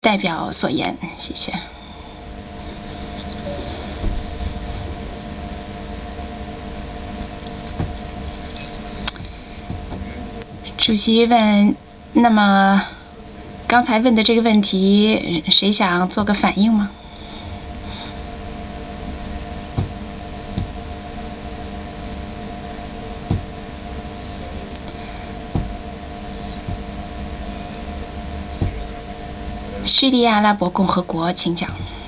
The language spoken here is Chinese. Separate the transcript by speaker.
Speaker 1: 代表所言，谢谢。主席问，那么刚才问的这个问题，谁想做个反应吗？叙利亚阿拉伯共和国，请讲。